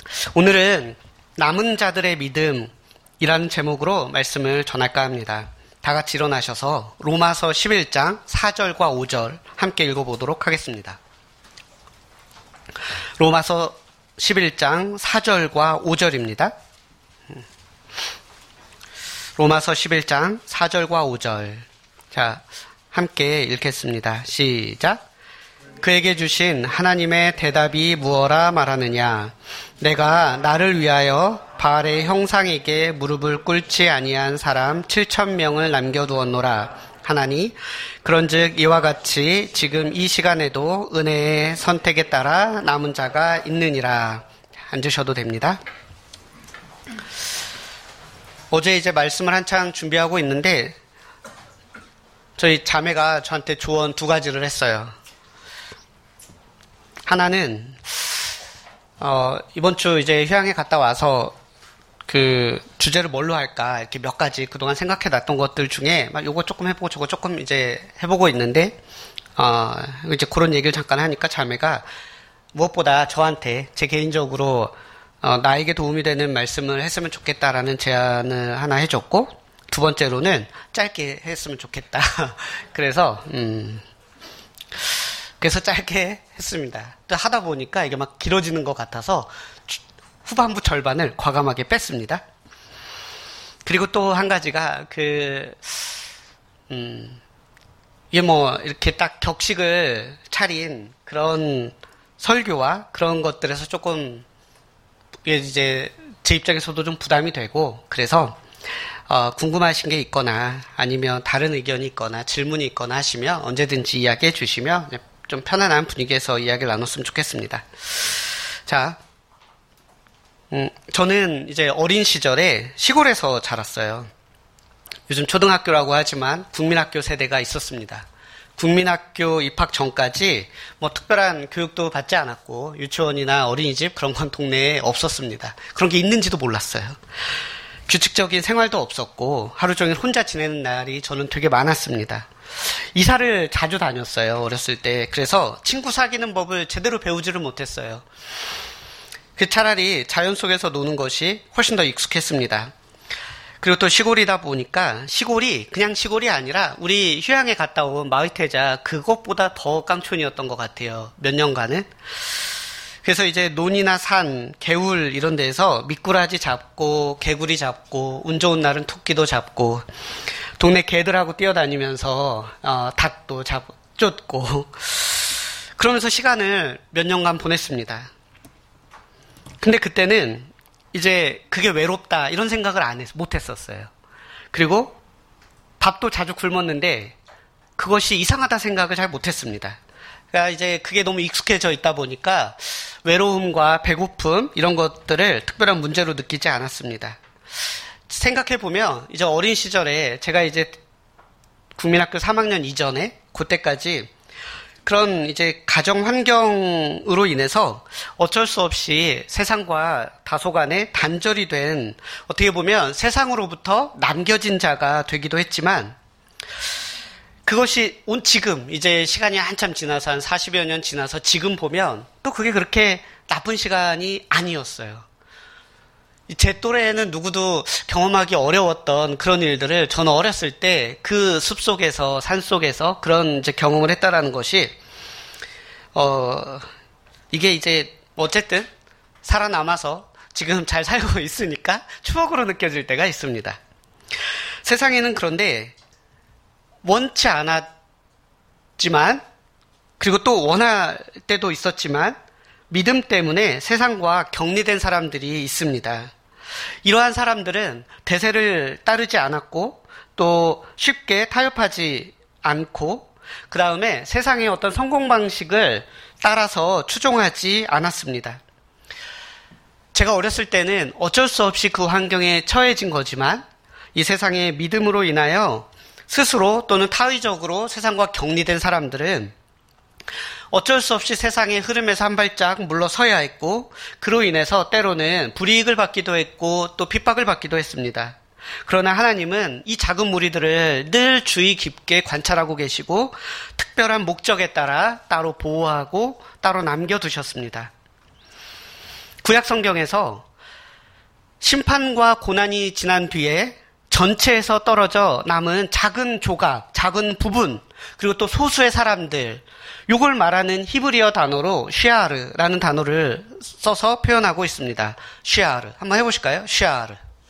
오늘은 남은 자들의 믿음이라는 제목으로 말씀을 전할까 합니다. 다 같이 일어나셔서 로마서 11장 4절과 5절 함께 읽어보도록 하겠습니다. 로마서 11장 4절과 5절입니다. 로마서 11장 4절과 5절. 자, 함께 읽겠습니다. 시작. 그에게 주신 하나님의 대답이 무엇라 말하느냐. 내가 나를 위하여 바알의 형상에게 무릎을 꿇지 아니한 사람 7,000명을 남겨두었노라 하나니 그런즉 이와 같이 지금 이 시간에도 은혜의 선택에 따라 남은 자가 있느니라. 앉으셔도 됩니다. 어제 이제 말씀을 한창 준비하고 있는데 저희 자매가 저한테 조언 두 가지를 했어요. 하나는 이번 주 이제 휴양에 갔다 와서 그 주제를 뭘로 할까 이렇게 몇 가지 그동안 생각해 놨던 것들 중에 막 요거 조금 해보고 저거 조금 이제 해보고 있는데 이제 그런 얘기를 잠깐 하니까 자매가 무엇보다 저한테 제 개인적으로 나에게 도움이 되는 말씀을 했으면 좋겠다라는 제안을 하나 해줬고, 두 번째로는 짧게 했으면 좋겠다. 그래서 짧게 했습니다. 또 하다 보니까 이게 막 길어지는 것 같아서 후반부 절반을 과감하게 뺐습니다. 그리고 또 한 가지가 이게 뭐 이렇게 딱 격식을 차린 그런 설교와 그런 것들에서 조금 이제 제 입장에서도 좀 부담이 되고, 그래서 궁금하신 게 있거나 아니면 다른 의견이 있거나 질문이 있거나 하시면 언제든지 이야기해 주시면 좀 편안한 분위기에서 이야기를 나눴으면 좋겠습니다. 자, 저는 이제 어린 시절에 시골에서 자랐어요. 요즘 초등학교라고 하지만 국민학교 세대가 있었습니다. 국민학교 입학 전까지 뭐 특별한 교육도 받지 않았고 유치원이나 어린이집 그런 건 동네에 없었습니다. 그런 게 있는지도 몰랐어요. 규칙적인 생활도 없었고 하루 종일 혼자 지내는 날이 저는 되게 많았습니다. 이사를 자주 다녔어요, 어렸을 때. 그래서 친구 사귀는 법을 제대로 배우지를 못했어요. 차라리 자연 속에서 노는 것이 훨씬 더 익숙했습니다. 그리고 또 시골이다 보니까 시골이 그냥 시골이 아니라 우리 휴양에 갔다 온 마을태자 그것보다 더 깡촌이었던 것 같아요. 몇 년간은. 그래서 이제 논이나 산, 개울 이런 데에서 미꾸라지 잡고 개구리 잡고 운 좋은 날은 토끼도 잡고 동네 개들하고 뛰어다니면서 닭도 쫓고 그러면서 시간을 몇 년간 보냈습니다. 근데 그때는 이제 그게 외롭다 이런 생각을 못 했었어요. 그리고 밥도 자주 굶었는데 그것이 이상하다 생각을 잘 못했습니다. 그러니까 이제 그게 너무 익숙해져 있다 보니까 외로움과 배고픔 이런 것들을 특별한 문제로 느끼지 않았습니다. 생각해보면 이제 어린 시절에 제가 이제 국민학교 3학년 이전에 그때까지 그런 이제 가정 환경으로 인해서 어쩔 수 없이 세상과 다소간에 단절이 된, 어떻게 보면 세상으로부터 남겨진 자가 되기도 했지만 그것이 지금 이제 시간이 한참 지나서 한 40여 년 지나서 지금 보면 또 그게 그렇게 나쁜 시간이 아니었어요. 제 또래에는 누구도 경험하기 어려웠던 그런 일들을 저는 어렸을 때 그 숲속에서 산속에서 그런 이제 경험을 했다라는 것이 이게 이제 어쨌든 살아남아서 지금 잘 살고 있으니까 추억으로 느껴질 때가 있습니다. 세상에는 그런데 원치 않았지만 그리고 또 원할 때도 있었지만 믿음 때문에 세상과 격리된 사람들이 있습니다. 이러한 사람들은 대세를 따르지 않았고 또 쉽게 타협하지 않고 그 다음에 세상의 어떤 성공 방식을 따라서 추종하지 않았습니다. 제가 어렸을 때는 어쩔 수 없이 그 환경에 처해진 거지만 이 세상의 믿음으로 인하여 스스로 또는 타의적으로 세상과 격리된 사람들은 어쩔 수 없이 세상의 흐름에서 한 발짝 물러서야 했고 그로 인해서 때로는 불이익을 받기도 했고 또 핍박을 받기도 했습니다. 그러나 하나님은 이 작은 무리들을 늘 주의 깊게 관찰하고 계시고 특별한 목적에 따라 따로 보호하고 따로 남겨두셨습니다. 구약 성경에서 심판과 고난이 지난 뒤에 전체에서 떨어져 남은 작은 조각, 작은 부분, 그리고 또 소수의 사람들, 요걸 말하는 히브리어 단어로 쉬아르라는 단어를 써서 표현하고 있습니다. 쉬아르. 한번 해보실까요? 쉬아르.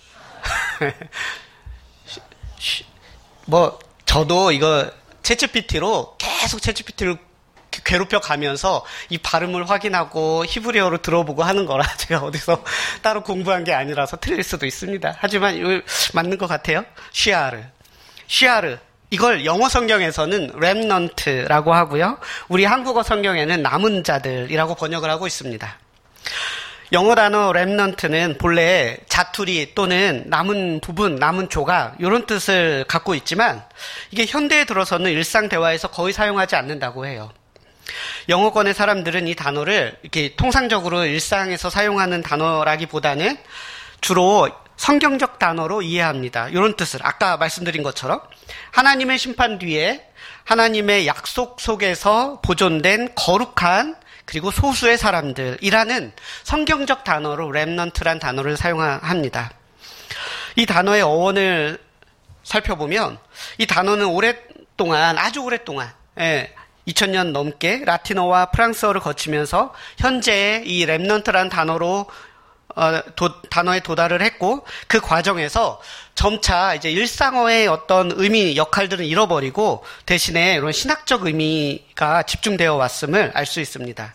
저도 이거 챗GPT로 계속 챗GPT를 괴롭혀 가면서 이 발음을 확인하고 히브리어로 들어보고 하는 거라 제가 어디서 따로 공부한 게 아니라서 틀릴 수도 있습니다. 하지만 이거 맞는 것 같아요. 쉬아르. 쉬아르. 이걸 영어 성경에서는 렘넌트라고 하고요. 우리 한국어 성경에는 남은 자들이라고 번역을 하고 있습니다. 영어 단어 렘넌트는 본래 자투리 또는 남은 부분, 남은 조각 이런 뜻을 갖고 있지만 이게 현대에 들어서는 일상 대화에서 거의 사용하지 않는다고 해요. 영어권의 사람들은 이 단어를 이렇게 통상적으로 일상에서 사용하는 단어라기보다는 주로 성경적 단어로 이해합니다. 이런 뜻을 아까 말씀드린 것처럼 하나님의 심판 뒤에 하나님의 약속 속에서 보존된 거룩한 그리고 소수의 사람들이라는 성경적 단어로 렘넌트란 단어를 사용합니다. 이 단어의 어원을 살펴보면 이 단어는 오랫동안 아주 오랫동안 2000년 넘게 라틴어와 프랑스어를 거치면서 현재 이 렘넌트란 단어로 단어에 도달을 했고 그 과정에서 점차 이제 일상어의 어떤 의미, 역할들은 잃어버리고 대신에 이런 신학적 의미가 집중되어 왔음을 알 수 있습니다.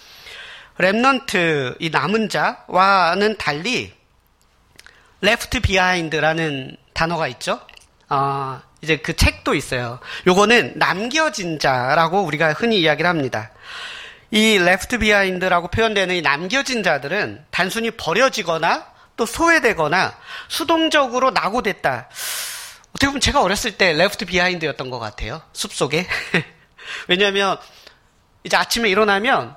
렘넌트, 이 남은 자와는 달리 left behind라는 단어가 있죠. 이제 그 책도 있어요. 요거는 남겨진 자라고 우리가 흔히 이야기를 합니다. 이 left behind라고 표현되는 이 남겨진 자들은 단순히 버려지거나 또 소외되거나 수동적으로 낙오됐다. 어떻게 보면 제가 어렸을 때 left behind였던 것 같아요. 숲속에. 왜냐하면 이제 아침에 일어나면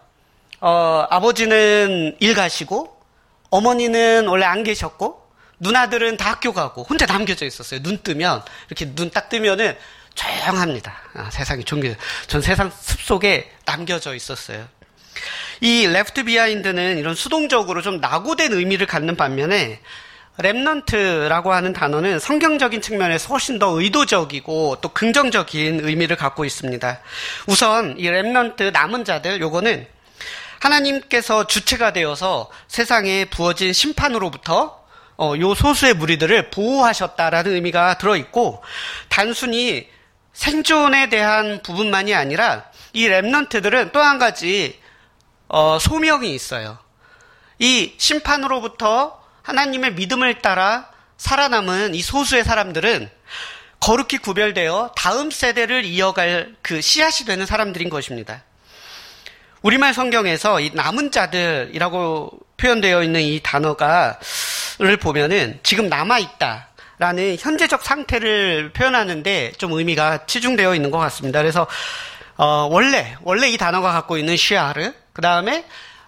아버지는 일 가시고 어머니는 원래 안 계셨고 누나들은 다 학교 가고 혼자 남겨져 있었어요. 눈 뜨면 이렇게 눈 딱 뜨면은 조용합니다. 세상이 전 세상 숲속에 남겨져 있었어요. 이 left behind는 이런 수동적으로 좀 낙오된 의미를 갖는 반면에 렘넌트라고 하는 단어는 성경적인 측면에서 훨씬 더 의도적이고 또 긍정적인 의미를 갖고 있습니다. 우선 이 렘넌트 남은 자들 요거는 하나님께서 주체가 되어서 세상에 부어진 심판으로부터 요 소수의 무리들을 보호하셨다라는 의미가 들어있고 단순히 생존에 대한 부분만이 아니라 이 렘넌트들은 또 한 가지 소명이 있어요. 이 심판으로부터 하나님의 믿음을 따라 살아남은 이 소수의 사람들은 거룩히 구별되어 다음 세대를 이어갈 그 씨앗이 되는 사람들인 것입니다. 우리말 성경에서 이 남은 자들이라고 표현되어 있는 이 단어를 보면은 지금 남아있다라는 현재적 상태를 표현하는데 좀 의미가 치중되어 있는 것 같습니다. 그래서 원래 이 단어가 갖고 있는 쉬아르, 그 다음에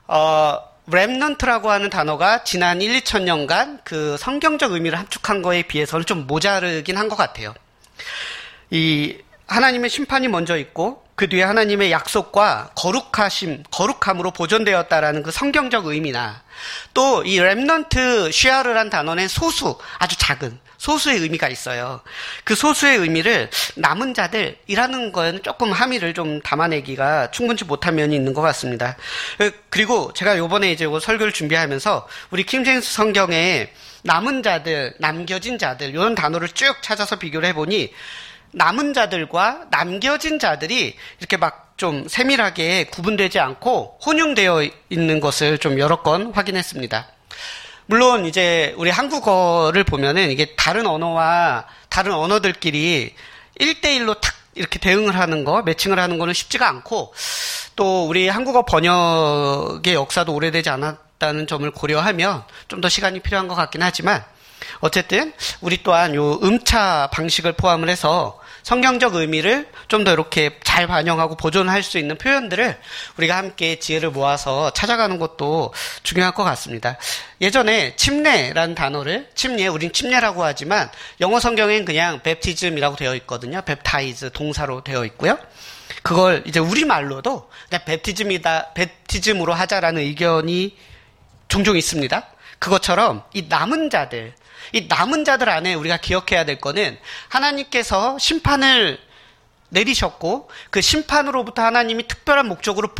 렘넌트라고 하는 단어가 지난 1, 2천년간 그 성경적 의미를 함축한 거에 비해서는 좀 모자르긴 한 것 같아요. 이 하나님의 심판이 먼저 있고 그 뒤에 하나님의 약속과 거룩함으로 보존되었다라는 그 성경적 의미나 또 이 렘넌트 쉬아르란 단어는 아주 작은 소수의 의미가 있어요. 그 소수의 의미를 남은 자들이라는 건 조금 함의를 좀 담아내기가 충분치 못한 면이 있는 것 같습니다. 그리고 제가 요번에 이제 설교를 준비하면서 우리 킹제임스 성경에 남은 자들, 남겨진 자들 이런 단어를 쭉 찾아서 비교를 해보니 남은 자들과 남겨진 자들이 이렇게 막 좀 세밀하게 구분되지 않고 혼용되어 있는 것을 좀 여러 건 확인했습니다. 물론 이제 우리 한국어를 보면은 이게 다른 언어와 다른 언어들끼리 1대1로 탁 이렇게 대응을 하는 거, 매칭을 하는 거는 쉽지가 않고 또 우리 한국어 번역의 역사도 오래되지 않았다는 점을 고려하면 좀 더 시간이 필요한 것 같긴 하지만 어쨌든 우리 또한 요 음차 방식을 포함을 해서 성경적 의미를 좀 더 이렇게 잘 반영하고 보존할 수 있는 표현들을 우리가 함께 지혜를 모아서 찾아가는 것도 중요할 것 같습니다. 예전에 침례라는 단어를 우린 침례라고 하지만 영어 성경엔 그냥 baptism이라고 되어 있거든요. baptize 동사로 되어 있고요. 그걸 이제 우리말로도 그냥 baptism으로 하자라는 의견이 종종 있습니다. 그것처럼 이 남은 자들 안에 우리가 기억해야 될 거는 하나님께서 심판을 내리셨고 그 심판으로부터 하나님이 특별한 목적으로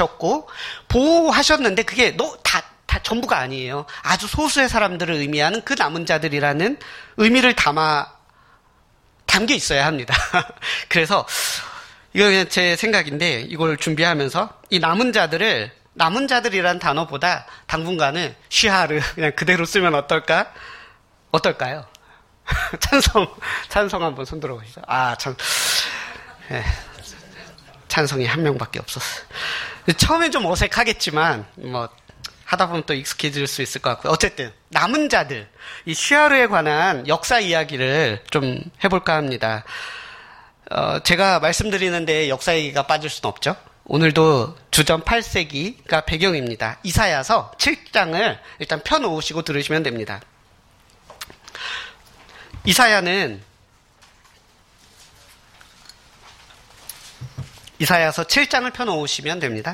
보호하셨는데 그게 다 전부가 아니에요. 아주 소수의 사람들을 의미하는 그 남은 자들이라는 의미를 담겨 있어야 합니다. 그래서 이거 그냥 제 생각인데 이걸 준비하면서 이 남은 자들이라는 단어보다 당분간은 쉬하르 그냥 그대로 쓰면 어떨까요? 찬성 한번 손 들어보시죠. 네. 찬성이 한 명밖에 없었어요. 처음엔 좀 어색하겠지만 하다 보면 또 익숙해질 수 있을 것 같고요. 어쨌든 남은 자들, 이 쉬하르에 관한 역사 이야기를 좀 해볼까 합니다. 제가 말씀드리는데 역사 얘기가 빠질 수는 없죠. 오늘도 주전 8세기가 배경입니다. 이사야서 7장을 일단 펴놓으시고 들으시면 됩니다. 이사야서 7장을 펴놓으시면 됩니다.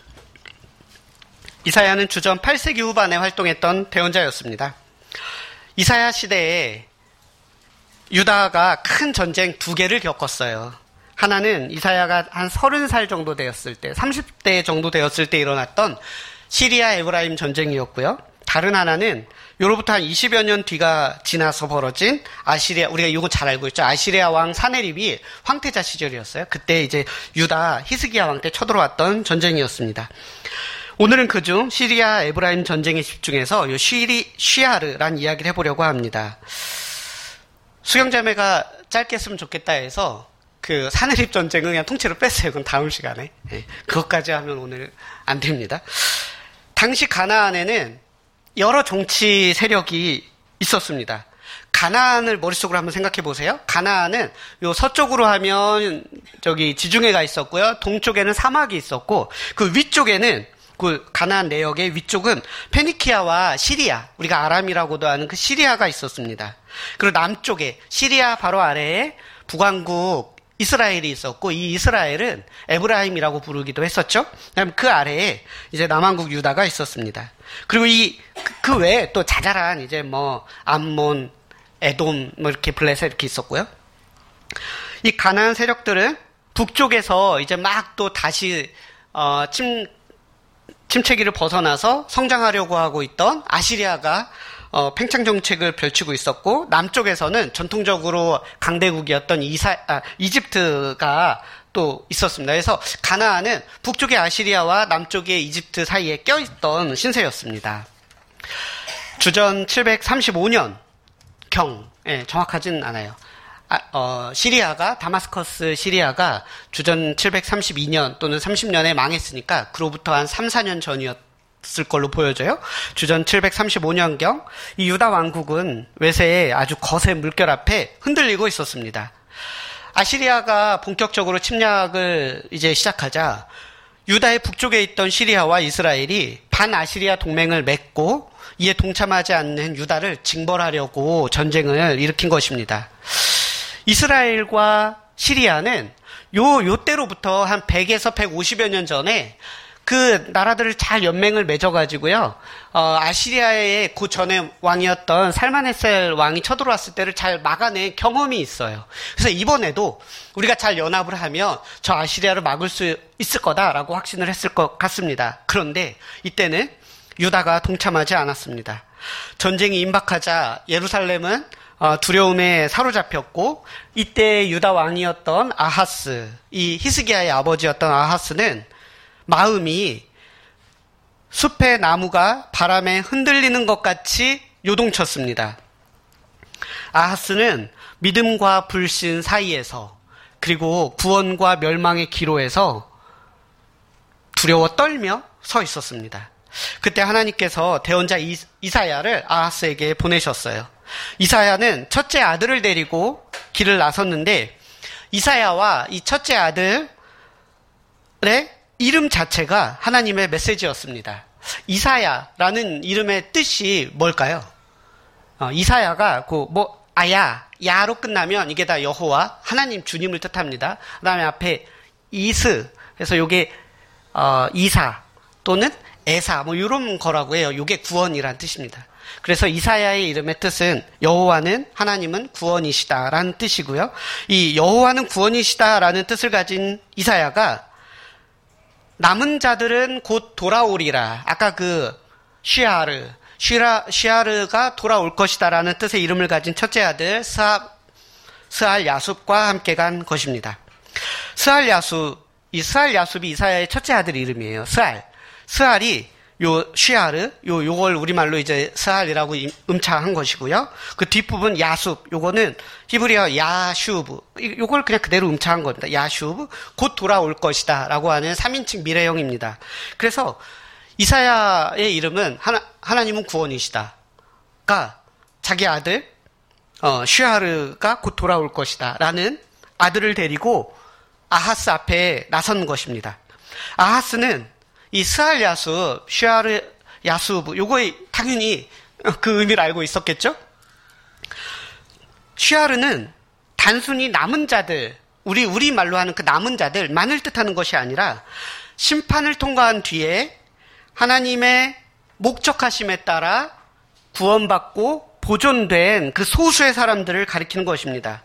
이사야는 주전 8세기 후반에 활동했던 대언자였습니다. 이사야 시대에 유다가 큰 전쟁 2개를 겪었어요. 하나는 이사야가 한 30살 정도 되었을 때, 30대 정도 되었을 때 일어났던 시리아 에브라임 전쟁이었고요. 다른 하나는 요로부터 한 20여 년 뒤가 지나서 벌어진 아시리아, 우리가 이거 잘 알고 있죠. 아시리아 왕 사네립이 황태자 시절이었어요. 그때 이제 유다 히스기야 왕 때 쳐들어왔던 전쟁이었습니다. 오늘은 그중 시리아 에브라임 전쟁에 집중해서 요 쉬하르란 이야기를 해보려고 합니다. 수경자매가 짧게 했으면 좋겠다 해서 그 사네립 전쟁은 그냥 통째로 뺐어요. 그건 다음 시간에. 네, 그것까지 하면 오늘 안 됩니다. 당시 가나안에는 여러 정치 세력이 있었습니다. 가나안을 머릿속으로 한번 생각해 보세요. 가나안은 요 서쪽으로 하면 저기 지중해가 있었고요. 동쪽에는 사막이 있었고 그 위쪽에는 그 가나안 내역의 위쪽은 페니키아와 시리아, 우리가 아람이라고도 하는 그 시리아가 있었습니다. 그리고 남쪽에 시리아 바로 아래에 북왕국 이스라엘이 있었고 이 이스라엘은 에브라임이라고 부르기도 했었죠. 그다음 그 아래에 이제 남왕국 유다가 있었습니다. 그리고 그 외에 또 자잘한 이제 암몬, 에돔 이렇게 블레셋 이렇게 있었고요. 이 가나안 세력들은 북쪽에서 이제 막 또 다시 침체기를 벗어나서 성장하려고 하고 있던 아시리아가 팽창 정책을 펼치고 있었고 남쪽에서는 전통적으로 강대국이었던 이집트가 또 있었습니다. 그래서 가나안은 북쪽의 아시리아와 남쪽의 이집트 사이에 껴있던 신세였습니다. 주전 735년 정확하진 않아요. 다마스커스 시리아가 주전 732년 또는 30년에 망했으니까 그로부터 한 3, 4년 전이었을 걸로 보여져요. 주전 735년경 이 유다 왕국은 외세의 아주 거센 물결 앞에 흔들리고 있었습니다. 아시리아가 본격적으로 침략을 이제 시작하자 유다의 북쪽에 있던 시리아와 이스라엘이 반아시리아 동맹을 맺고 이에 동참하지 않는 유다를 징벌하려고 전쟁을 일으킨 것입니다. 이스라엘과 시리아는 요 때로부터 한 100에서 150여 년 전에 그 나라들을 잘 연맹을 맺어가지고요, 아시리아의 그 전에 왕이었던 살만헤셀 왕이 쳐들어왔을 때를 잘 막아낸 경험이 있어요. 그래서 이번에도 우리가 잘 연합을 하면 저 아시리아를 막을 수 있을 거다라고 확신을 했을 것 같습니다. 그런데 이때는 유다가 동참하지 않았습니다. 전쟁이 임박하자 예루살렘은 두려움에 사로잡혔고 이때 유다 왕이었던 아하스, 이 히스기야의 아버지였던 아하스는 마음이 숲의 나무가 바람에 흔들리는 것 같이 요동쳤습니다. 아하스는 믿음과 불신 사이에서 그리고 구원과 멸망의 기로에서 두려워 떨며 서 있었습니다. 그때 하나님께서 대언자 이사야를 아하스에게 보내셨어요. 이사야는 첫째 아들을 데리고 길을 나섰는데 이사야와 이 첫째 아들의 이름 자체가 하나님의 메시지였습니다. 이사야라는 이름의 뜻이 뭘까요? 이사야가 야로 끝나면 이게 다 여호와, 하나님 주님을 뜻합니다. 그 다음에 앞에 이스, 그래서 요게 이사 또는 에사, 뭐 이런 거라고 해요. 이게 구원이란 뜻입니다. 그래서 이사야의 이름의 뜻은 여호와는 하나님은 구원이시다라는 뜻이고요. 이 여호와는 구원이시다라는 뜻을 가진 이사야가 남은 자들은 곧 돌아오리라. 아까 그 쉬아르가 돌아올 것이다라는 뜻의 이름을 가진 첫째 아들 스알 야숲과 함께 간 것입니다. 스알 야숲이 이사야의 첫째 아들 이름이에요. 스알이 요걸 우리말로 이제 스알이라고 음차한 것이고요. 그 뒷부분 야숲, 요거는 히브리어 야슈브, 요걸 그냥 그대로 음차한 겁니다. 야슈브, 곧 돌아올 것이다 라고 하는 3인칭 미래형입니다. 그래서 이사야의 이름은 하나님은 구원이시다가 자기 아들 쉬아르가 곧 돌아올 것이다 라는 아들을 데리고 아하스 앞에 나선 것입니다. 아하스는 이 스알 야숲, 쉬아르 야숲, 요거에 당연히 그 의미를 알고 있었겠죠? 쉬아르는 단순히 남은 자들, 우리 말로 하는 그 남은 자들만을 뜻하는 것이 아니라 심판을 통과한 뒤에 하나님의 목적하심에 따라 구원받고 보존된 그 소수의 사람들을 가리키는 것입니다.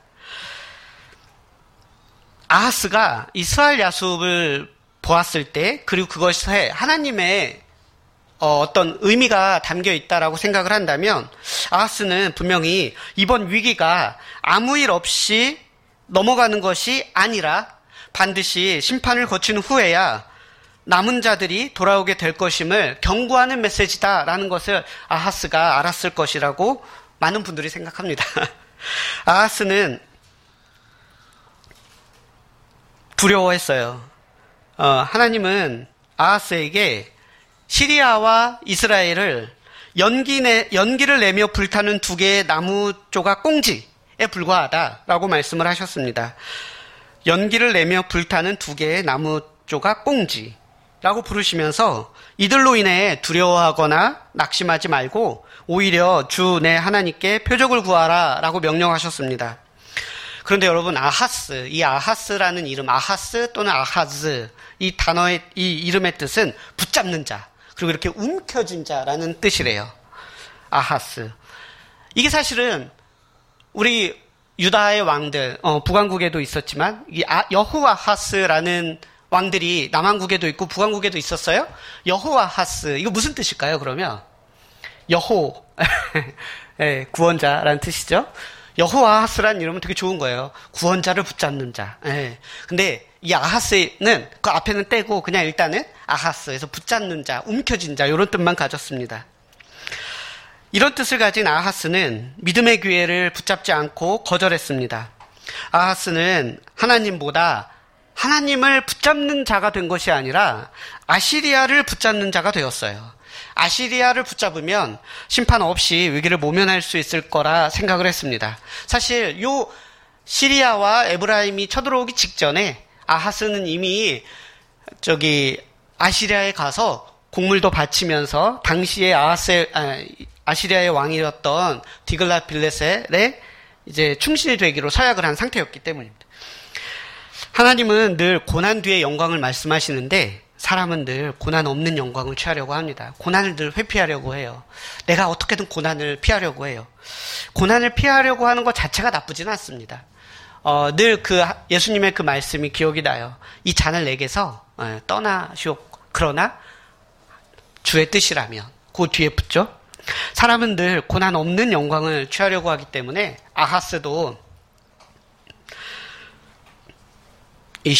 아하스가 이 스알 야숲을 보았을 때, 그리고 그것에 하나님의 어떤 의미가 담겨 있다라고 생각을 한다면, 아하스는 분명히 이번 위기가 아무 일 없이 넘어가는 것이 아니라 반드시 심판을 거친 후에야 남은 자들이 돌아오게 될 것임을 경고하는 메시지다라는 것을 아하스가 알았을 것이라고 많은 분들이 생각합니다. 아하스는 두려워했어요. 하나님은 아하스에게 시리아와 이스라엘을 연기를 내며 불타는 두 개의 나무 조각 꽁지에 불과하다라고 말씀을 하셨습니다. 연기를 내며 불타는 두 개의 나무 조각 꽁지라고 부르시면서 이들로 인해 두려워하거나 낙심하지 말고 오히려 주 내 하나님께 표적을 구하라라고 명령하셨습니다. 그런데 여러분, 이 아하스라는 이름, 아하스 또는 아하즈, 이 단어의, 이 이름의 뜻은 붙잡는 자, 그리고 이렇게 움켜진 자라는 뜻이래요. 아하스. 이게 사실은 우리 유다의 왕들, 북왕국에도 있었지만, 이 여호아하스라는 왕들이 남왕국에도 있고 북왕국에도 있었어요. 여호아하스, 이거 무슨 뜻일까요, 그러면? 네, 구원자라는 뜻이죠. 여호아하스라는 이름은 되게 좋은 거예요. 구원자를 붙잡는 자. 예. 근데 이 아하스는 그 앞에는 떼고 그냥 일단은 아하스에서 붙잡는 자, 움켜진 자 이런 뜻만 가졌습니다. 이런 뜻을 가진 아하스는 믿음의 기회를 붙잡지 않고 거절했습니다. 아하스는 하나님보다 하나님을 붙잡는 자가 된 것이 아니라 아시리아를 붙잡는 자가 되었어요. 아시리아를 붙잡으면 심판 없이 위기를 모면할 수 있을 거라 생각을 했습니다. 사실 요 시리아와 에브라임이 쳐들어오기 직전에 아하스는 이미 아시리아에 가서 곡물도 바치면서 당시에 아시리아의 왕이었던 디글랏빌레셀에 이제 충신이 되기로 서약을 한 상태였기 때문입니다. 하나님은 늘 고난 뒤의 영광을 말씀하시는데 사람은 늘 고난 없는 영광을 취하려고 합니다. 고난을 늘 회피하려고 해요. 내가 어떻게든 고난을 피하려고 해요. 고난을 피하려고 하는 것 자체가 나쁘지는 않습니다. 늘 예수님의 그 말씀이 기억이 나요. 이 잔을 내게서 떠나시오. 그러나 주의 뜻이라면 그 뒤에 붙죠. 사람은 늘 고난 없는 영광을 취하려고 하기 때문에 아하스도 이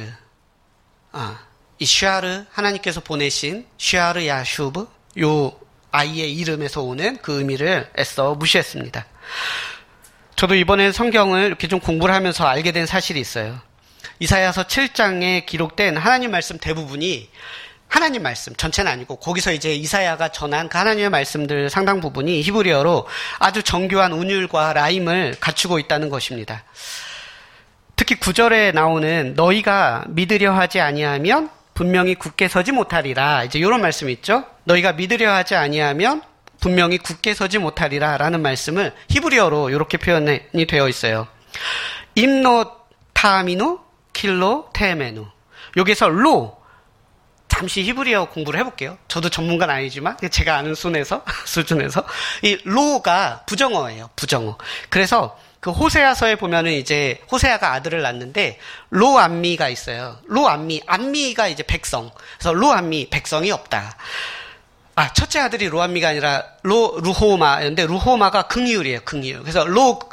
쉬아르 하나님께서 보내신 쉬아르 야슈브 요 아이의 이름에서 오는 그 의미를 애써 무시했습니다. 저도 이번에 성경을 이렇게 좀 공부를 하면서 알게 된 사실이 있어요. 이사야서 7장에 기록된 하나님 말씀 대부분이 하나님 말씀 전체는 아니고 거기서 이제 이사야가 전한 그 하나님의 말씀들 상당 부분이 히브리어로 아주 정교한 운율과 라임을 갖추고 있다는 것입니다. 특히 9절에 나오는 너희가 믿으려 하지 아니하면 분명히 굳게 서지 못하리라. 이제 이런 말씀이 있죠. 너희가 믿으려 하지 아니하면 분명히 굳게 서지 못하리라 라는 말씀을 히브리어로 이렇게 표현이 되어 있어요. 임노 타미누 킬로 테메누. 여기서 잠시 히브리어 공부를 해볼게요. 저도 전문가는 아니지만 제가 아는 수준에서 이 로가 부정어예요. 부정어. 그래서 그 호세아서에 보면은 이제 호세아가 아들을 낳는데 로암미가 있어요. 로암미, 암미가 이제 백성. 그래서 로암미, 백성이 없다. 첫째 아들이 로암미가 아니라 루호마였는데 루호마가 긍이율이에요. 긍이율. 그래서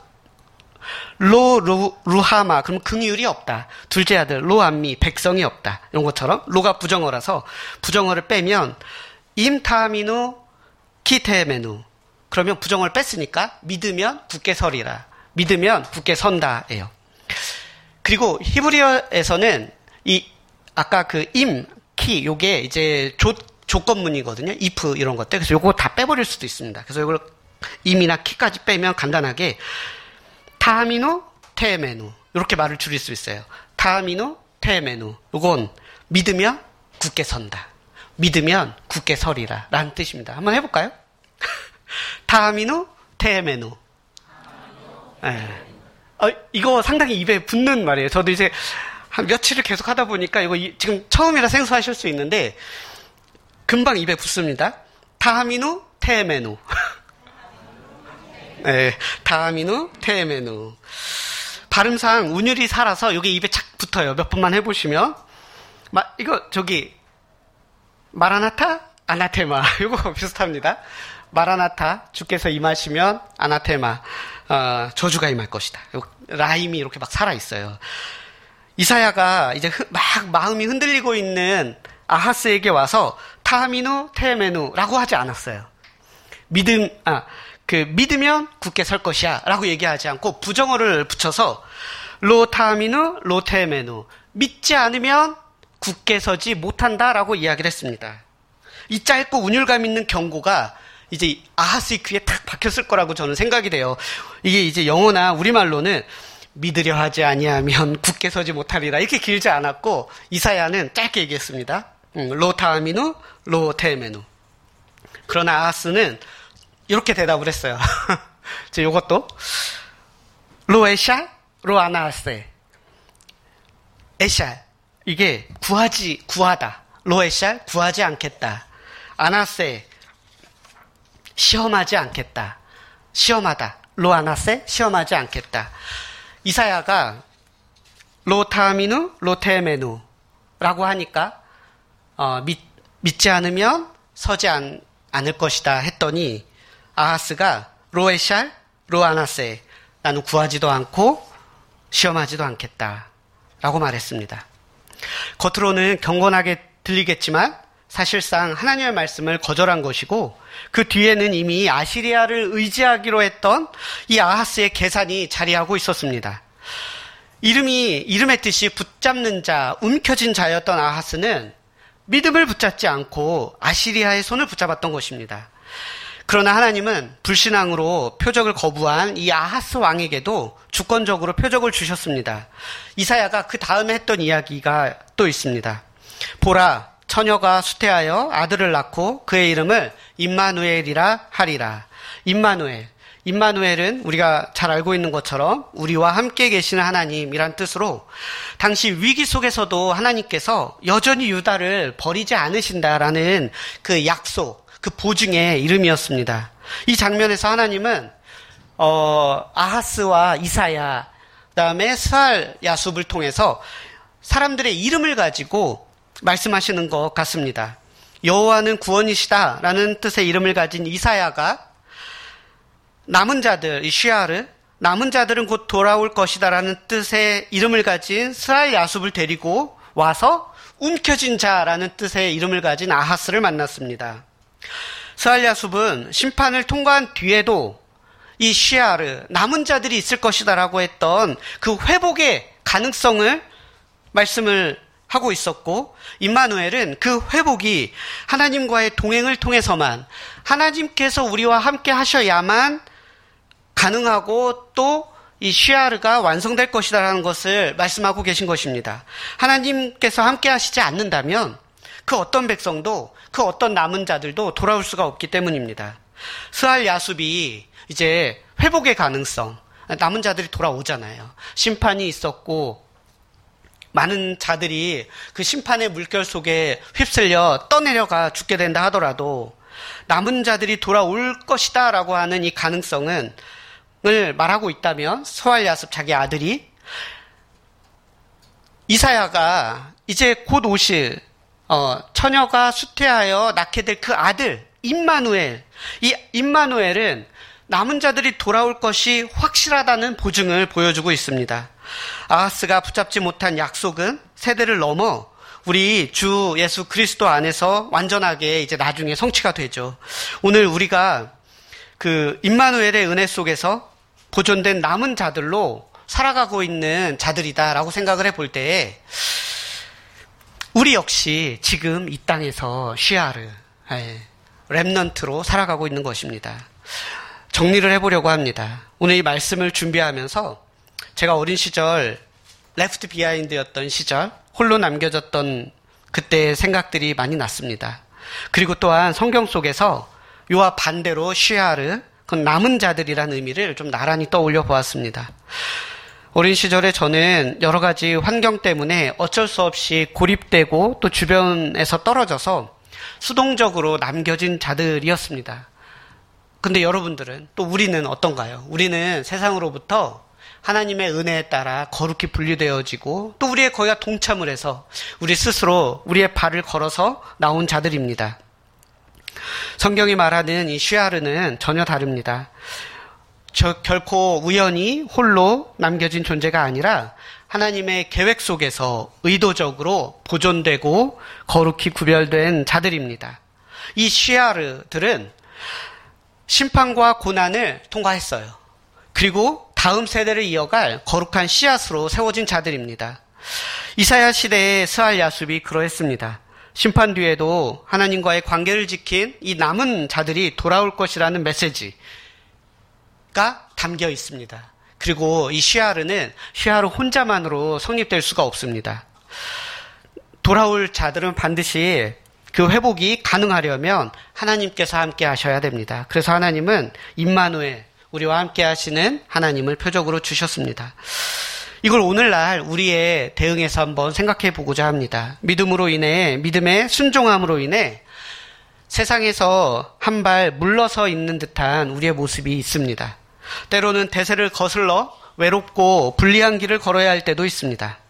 루하마, 그럼 긍이율이 없다. 둘째 아들 로암미, 백성이 없다. 이런 것처럼 로가 부정어라서 부정어를 빼면 임타미누 키테메누. 그러면 부정어를 뺐으니까 믿으면 굳게 서리라. 믿으면 굳게 선다예요. 그리고 히브리어에서는 아까 그 키 요게 이제 조건문이거든요. if 이런 것들. 그래서 요거 다 빼버릴 수도 있습니다. 그래서 이걸 임이나 키까지 빼면 간단하게 타미노 테메누 이렇게 말을 줄일 수 있어요. 타미노 테메누. 요건 믿으면 굳게 선다. 믿으면 굳게 서리라 라는 뜻입니다. 한번 해볼까요? 타미노 테메누. 네. 이거 상당히 입에 붙는 말이에요. 저도 이제 한 며칠을 계속 하다 보니까 이거 지금 처음이라 생소하실 수 있는데 금방 입에 붙습니다. 타미누 테메누. 네, 타미누 테메누. 발음상 운율이 살아서 이게 입에 착 붙어요. 몇 번만 해보시면. 이거 마라나타 아나테마 이거 비슷합니다. 마라나타 주께서 임하시면 아나테마 저주가 임할 것이다. 라임이 이렇게 막 살아있어요. 이사야가 이제 막 마음이 흔들리고 있는 아하스에게 와서 타미누 테메누라고 하지 않았어요. 믿으면 굳게 설 것이야 라고 얘기하지 않고 부정어를 붙여서 로 타미누 로 테메누, 믿지 않으면 굳게 서지 못한다 라고 이야기를 했습니다. 이 짧고 운율감 있는 경고가 이제 아하스의 귀에 탁 박혔을 거라고 저는 생각이 돼요. 이게 이제 영어나 우리말로는 믿으려 하지 아니하면 굳게 서지 못하리라 이렇게 길지 않았고 이사야는 짧게 얘기했습니다. 로 타미누 로 테메누. 그러나 아하스는 이렇게 대답을 했어요. 요것도 로 에샤 로 아나하세. 에샬 이게 구하다. 로 에샬 구하지 않겠다. 아나세 시험하지 않겠다. 시험하다. 로 아나세 시험하지 않겠다. 이사야가 로 타미누 로 테메누 라고 하니까 믿지 않으면 서지 않을 것이다 했더니 아하스가 로 에샬 로 아나세 나는 구하지도 않고 시험하지도 않겠다 라고 말했습니다. 겉으로는 경건하게 들리겠지만 사실상 하나님의 말씀을 거절한 것이고 그 뒤에는 이미 아시리아를 의지하기로 했던 이 아하스의 계산이 자리하고 있었습니다. 이름의 뜻이 붙잡는 자, 움켜진 자였던 아하스는 믿음을 붙잡지 않고 아시리아의 손을 붙잡았던 것입니다. 그러나 하나님은 불신앙으로 표적을 거부한 이 아하스 왕에게도 주권적으로 표적을 주셨습니다. 이사야가 그 다음에 했던 이야기가 또 있습니다. 보라, 처녀가 수태하여 아들을 낳고 그의 이름을 임마누엘이라 하리라. 임마누엘은 우리가 잘 알고 있는 것처럼 우리와 함께 계시는 하나님이란 뜻으로 당시 위기 속에서도 하나님께서 여전히 유다를 버리지 않으신다라는 그 약속, 그 보증의 이름이었습니다. 이 장면에서 하나님은 아하스와 이사야, 그다음에 스알 야숲을 통해서 사람들의 이름을 가지고 말씀하시는 것 같습니다. 여호와는 구원이시다라는 뜻의 이름을 가진 이사야가 남은 자들, 이 쉬아르, 남은 자들은 곧 돌아올 것이다라는 뜻의 이름을 가진 스알 야숲을 데리고 와서 움켜진 자라는 뜻의 이름을 가진 아하스를 만났습니다. 스알 야숲은 심판을 통과한 뒤에도 이 쉬아르, 남은 자들이 있을 것이다라고 했던 그 회복의 가능성을 말씀을 하고 있었고, 임마누엘은 그 회복이 하나님과의 동행을 통해서만, 하나님께서 우리와 함께 하셔야만 가능하고 또 이 쉬아르가 완성될 것이다라는 것을 말씀하고 계신 것입니다. 하나님께서 함께 하시지 않는다면 그 어떤 백성도, 그 어떤 남은 자들도 돌아올 수가 없기 때문입니다. 스알 야숲이 이제 회복의 가능성, 남은 자들이 돌아오잖아요. 심판이 있었고 많은 자들이 그 심판의 물결 속에 휩쓸려 떠내려가 죽게 된다 하더라도 남은 자들이 돌아올 것이다 라고 하는 이 가능성을 말하고 있다면 스왈 야습 자기 아들이 이사야가 이제 곧 오실 처녀가 수태하여 낳게 될 그 아들 임마누엘, 이 임마누엘은 남은 자들이 돌아올 것이 확실하다는 보증을 보여주고 있습니다. 아하스가 붙잡지 못한 약속은 세대를 넘어 우리 주 예수 그리스도 안에서 완전하게 이제 나중에 성취가 되죠. 오늘 우리가 그 임마누엘의 은혜 속에서 보존된 남은 자들로 살아가고 있는 자들이다라고 생각을 해볼 때에 우리 역시 지금 이 땅에서 시아르, 렘넌트로 살아가고 있는 것입니다. 정리를 해보려고 합니다. 오늘 이 말씀을 준비하면서 제가 어린 시절 레프트 비하인드였던 시절 홀로 남겨졌던 그때의 생각들이 많이 났습니다. 그리고 또한 성경 속에서 이와 반대로 시아르, 그건 남은 자들이라는 의미를 좀 나란히 떠올려 보았습니다. 어린 시절에 저는 여러 가지 환경 때문에 어쩔 수 없이 고립되고 또 주변에서 떨어져서 수동적으로 남겨진 자들이었습니다. 근데 여러분들은 또 우리는 어떤가요? 우리는 세상으로부터 하나님의 은혜에 따라 거룩히 분리되어지고 또 우리의 거기가 동참을 해서 우리 스스로 우리의 발을 걸어서 나온 자들입니다. 성경이 말하는 이 시아르는 전혀 다릅니다. 결코 우연히 홀로 남겨진 존재가 아니라 하나님의 계획 속에서 의도적으로 보존되고 거룩히 구별된 자들입니다. 이 시아르들은 심판과 고난을 통과했어요. 그리고 다음 세대를 이어갈 거룩한 씨앗으로 세워진 자들입니다. 이사야 시대의 스알 야숲이 그러했습니다. 심판 뒤에도 하나님과의 관계를 지킨 이 남은 자들이 돌아올 것이라는 메시지가 담겨 있습니다. 그리고 이 시아르는 시아르 혼자만으로 성립될 수가 없습니다. 돌아올 자들은 반드시 그 회복이 가능하려면 하나님께서 함께 하셔야 됩니다. 그래서 하나님은 임마누엘, 우리와 함께 하시는 하나님을 표적으로 주셨습니다. 이걸 오늘날 우리의 대응에서 한번 생각해 보고자 합니다. 믿음으로 인해, 믿음의 순종함으로 인해 세상에서 한 발 물러서 있는 듯한 우리의 모습이 있습니다. 때로는 대세를 거슬러 외롭고 불리한 길을 걸어야 할 때도 있습니다.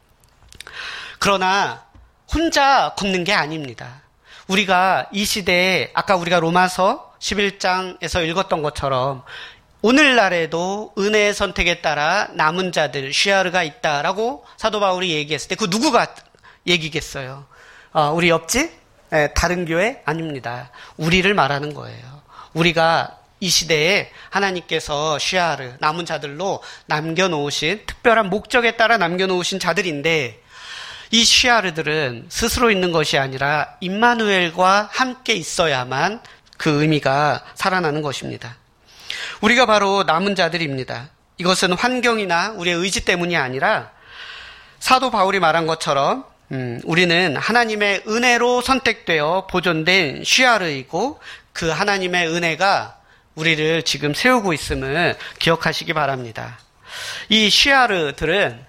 그러나 혼자 걷는 게 아닙니다. 우리가 이 시대에 아까 우리가 로마서 11장에서 읽었던 것처럼 오늘날에도 은혜의 선택에 따라 남은 자들, 시아르가 있다라고 사도 바울이 얘기했을 때 그 누구가 얘기겠어요? 우리 옆집? 다른 교회? 아닙니다. 우리를 말하는 거예요. 우리가 이 시대에 하나님께서 시아르, 남은 자들로 남겨놓으신 특별한 목적에 따라 남겨놓으신 자들인데 이 시아르들은 스스로 있는 것이 아니라 임마누엘과 함께 있어야만 그 의미가 살아나는 것입니다. 우리가 바로 남은 자들입니다. 이것은 환경이나 우리의 의지 때문이 아니라 사도 바울이 말한 것처럼 우리는 하나님의 은혜로 선택되어 보존된 시아르이고 그 하나님의 은혜가 우리를 지금 세우고 있음을 기억하시기 바랍니다. 이 시아르들은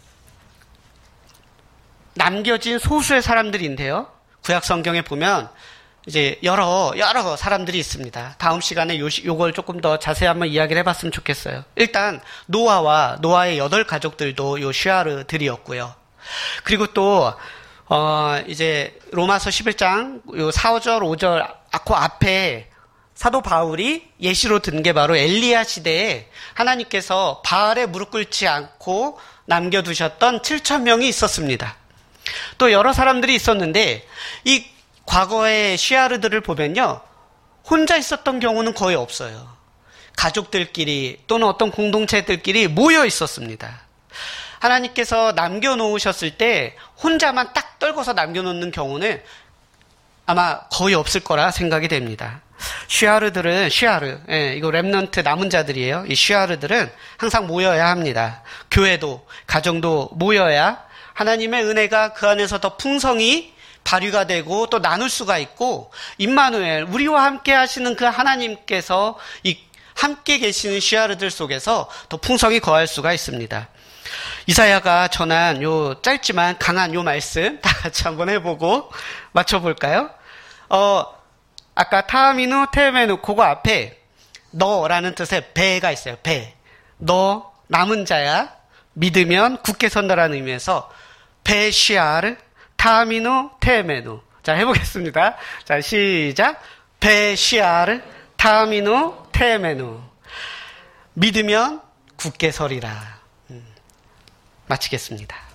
남겨진 소수의 사람들인데요. 구약 성경에 보면 이제 여러 사람들이 있습니다. 다음 시간에 요걸 조금 더 자세히 한번 이야기를 해봤으면 좋겠어요. 일단 노아의 8가족들도 요 시아르들이었고요. 그리고 또 이제 로마서 11장 요 4절 5절 그 앞에 사도 바울이 예시로 든 게 바로 엘리야 시대에 하나님께서 바알에 무릎 꿇지 않고 남겨두셨던 7,000명이 있었습니다. 또 여러 사람들이 있었는데 이 과거의 시아르들을 보면요, 혼자 있었던 경우는 거의 없어요. 가족들끼리 또는 어떤 공동체들끼리 모여 있었습니다. 하나님께서 남겨놓으셨을 때 혼자만 딱 떨궈서 남겨놓는 경우는 아마 거의 없을 거라 생각이 됩니다. 시아르들은 이거 렘넌트 남은 자들이에요. 이 시아르들은 항상 모여야 합니다. 교회도 가정도 모여야 하나님의 은혜가 그 안에서 더 풍성히 발휘가 되고 또 나눌 수가 있고 임마누엘, 우리와 함께 하시는 그 하나님께서 이 함께 계시는 시아르들 속에서 더 풍성히 거할 수가 있습니다. 이사야가 전한 요 짧지만 강한 요 말씀 다 같이 한번 해보고 맞춰볼까요? 아까 타미누 테메누 그거 앞에 너라는 뜻의 배가 있어요. 배. 너 남은 자야. 믿으면 굳게 선다라는 의미에서 베시아르 타미누 테메누. 자, 해보겠습니다. 자, 시작. 베시아르 타미누 테메누. 믿으면 굳게 서리라. 마치겠습니다.